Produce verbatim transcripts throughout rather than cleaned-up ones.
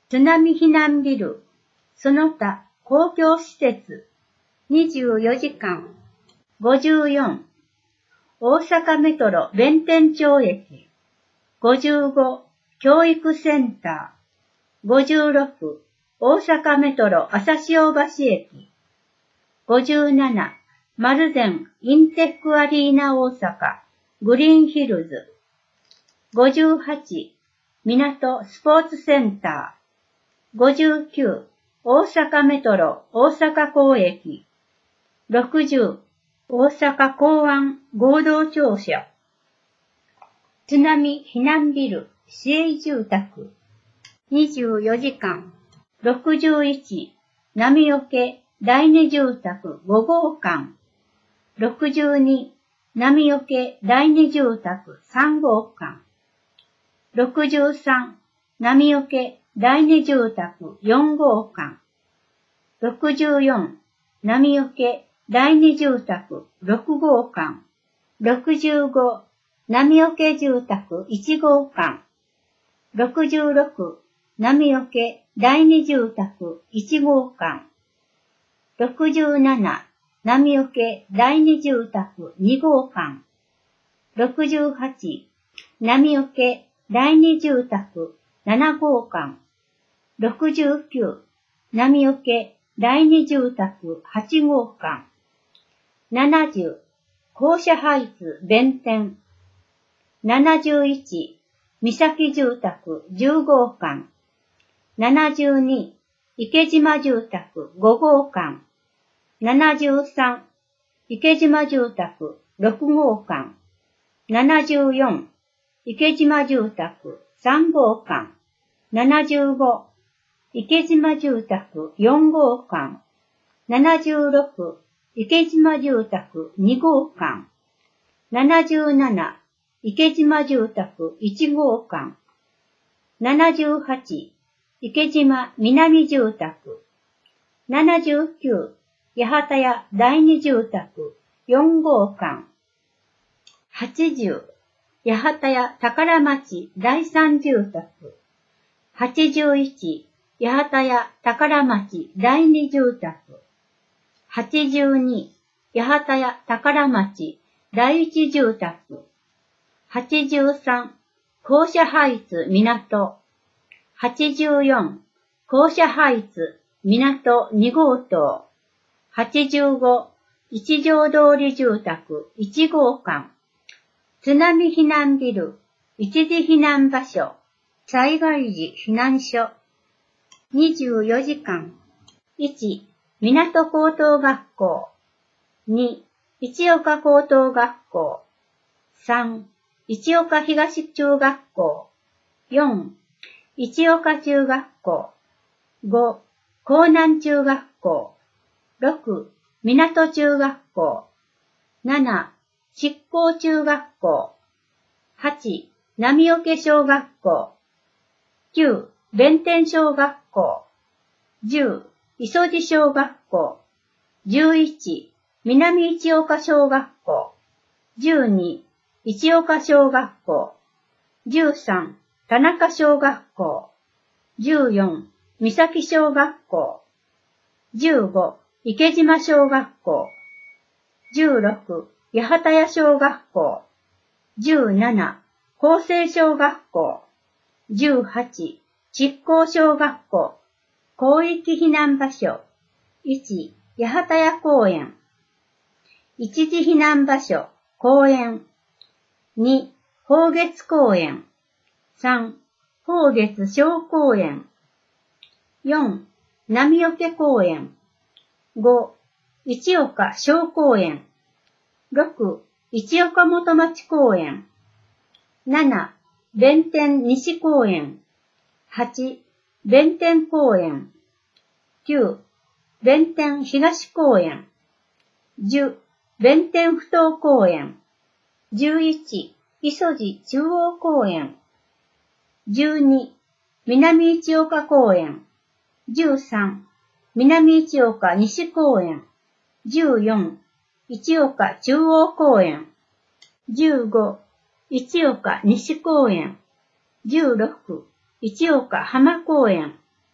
津波避難ビル、その他公共施設、にじゅうよじかん、ごじゅうよん、大阪メトロ弁天町駅、ごじゅうご、教育センター、ごじゅうろく、大阪メトロ朝潮橋駅、ごじゅうなな、丸善インテックアリーナ大阪、グリーンヒルズ、ごじゅうはち、港スポーツセンター、ごじゅうきゅう、大阪メトロ大阪港駅、ろくじゅう、大阪港湾合同庁舎、津波避難ビル市営住宅、にじゅうよじかん、ろくじゅういち、波よけ第二住宅ご号館、ろくじゅうに、波よけ第二住宅さん号館、ろくじゅうさん、波よけ第二住宅よん号館、ろくじゅうよん、波よけ第二住宅ろく号館、ろくじゅうご、波よけ住宅いち号館、ろくじゅうろく、波よけ第二住宅いち号館、ろくじゅうなな、波よけ第二住宅に号館、ろくじゅうはち、波よけ第二住宅なな号館、ろくじゅうきゅう、波よけ第二住宅はち号館、ななじゅう、校舎ハイツ弁天、ななじゅういち、三崎住宅じゅう号館、ななじゅうに、池島住宅ご号館、ななじゅうさん、池島住宅ろく号館、ななじゅうよん、池島住宅さん号館、ななじゅうご、池島住宅よん号館、ななじゅうろく、池島住宅に号館、ななじゅうなな、池島住宅いち号館、ななじゅうはち、池島南住宅、ななじゅうきゅう、八幡屋第二住宅よん号館、はちじゅう、八幡屋宝町第三住宅、はちじゅういち、八幡屋宝町第二住宅、はちじゅうに、八幡屋宝町第一住宅、はちじゅうさん、校舎ハイツ港、はちじゅうよん、校舎ハイツ港に号棟、はちじゅうご、一条通り住宅いち号館、津波避難ビル、一時避難場所、災害時避難所、にじゅうよじかん、いち、港高等学校、に、市岡高等学校、さん、市岡東中学校、よん、市岡中学校、ご、江南中学校、ろく、港中学校、なな、執行中学校、はち、波桶小学校、きゅう、弁天小学校、じゅう、磯路小学校、じゅういち、南市岡小学校、じゅうに、市岡小学校、じゅうさん、田中小学校、じゅうよん、三崎小学校、じゅうご、池島小学校、じゅうろく、八幡屋小学校、じゅうなな、厚生小学校、じゅうはち、築港小学校、広域避難場所、いち、八幡屋公園、一時避難場所、公園、に、宝月公園、さん、宝月小公園、よん、波桶公園、ご、市岡小公園、ろく、市岡元町公園、なな、弁天西公園、はち、弁天公園、きゅう、弁天東公園、じゅう、弁天不当公園、じゅういち、磯路中央公園、じゅうに、南市岡公園、じゅうさん、南市岡西公園、じゅうよん、市岡中央公園、じゅうご、市岡西公園、じゅうろく、市岡浜公園、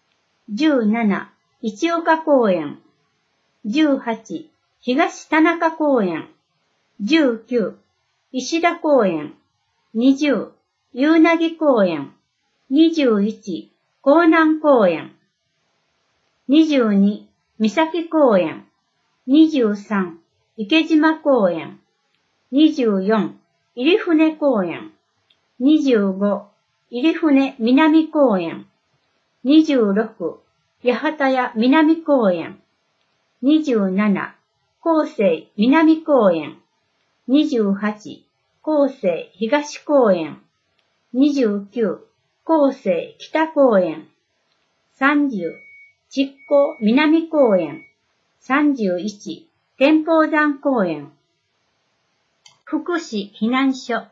じゅうなな、市岡公園。じゅうはち、東田中公園。じゅうきゅう、石田公園。にじゅう、夕凪公園。にじゅういち、江南公園。にじゅうに、三崎公園。にじゅうさん、池島公園。にじゅうよん、入船公園。にじゅうご、入船南公園。にじゅうろく、八幡屋南公園。にじゅうなな、厚生南公園。にじゅうはち、厚生東公園。にじゅうきゅう、厚生北公園。さんじゅう、築港南公園。さんじゅういち、天保山公園。福祉避難所。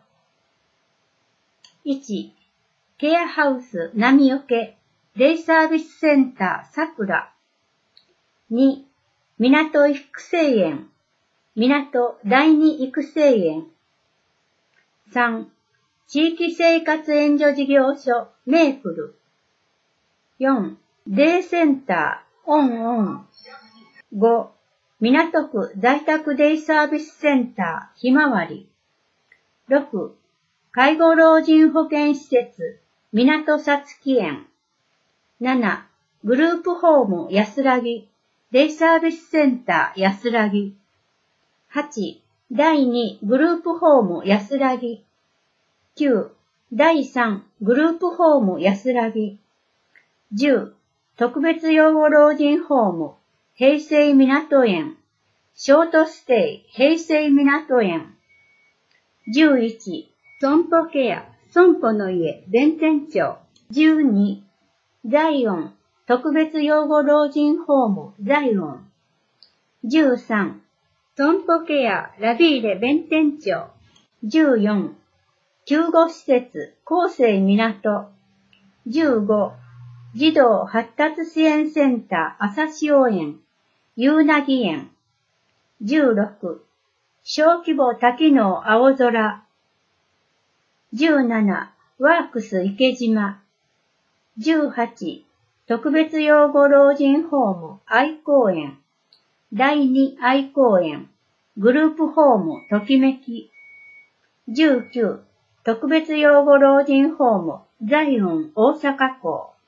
いち、ケアハウス波よけデイサービスセンターさくら。に、港育成園港第二育成園。さん、地域生活援助事業所メープル。よん、デイセンターオンオン。ご、港区在宅デイサービスセンターひまわり。ろく、介護老人保健施設港さつき園。なな、グループホーム安らぎデイサービスセンター安らぎ。はち、だいにグループホーム安らぎ。きゅう、だいさんグループホーム安らぎ。じゅう、特別養護老人ホーム平成港園。ショートステイ平成港園。じゅういち、損保ケア損保の家弁天町。じゅうに、ザイオン特別養護老人ホームザイオン。じゅうさん、損保ケアラビーレ弁天町。じゅうよん、救護施設厚生港。じゅうご、児童発達支援センター朝潮園夕凪園。じゅうろく、小規模多機能青空。じゅうなな、ワークス池島。じゅうはち、特別養護老人ホーム愛公園。だいに愛公園。グループホームときめき。じゅうきゅう、特別養護老人ホームザイオン大阪港。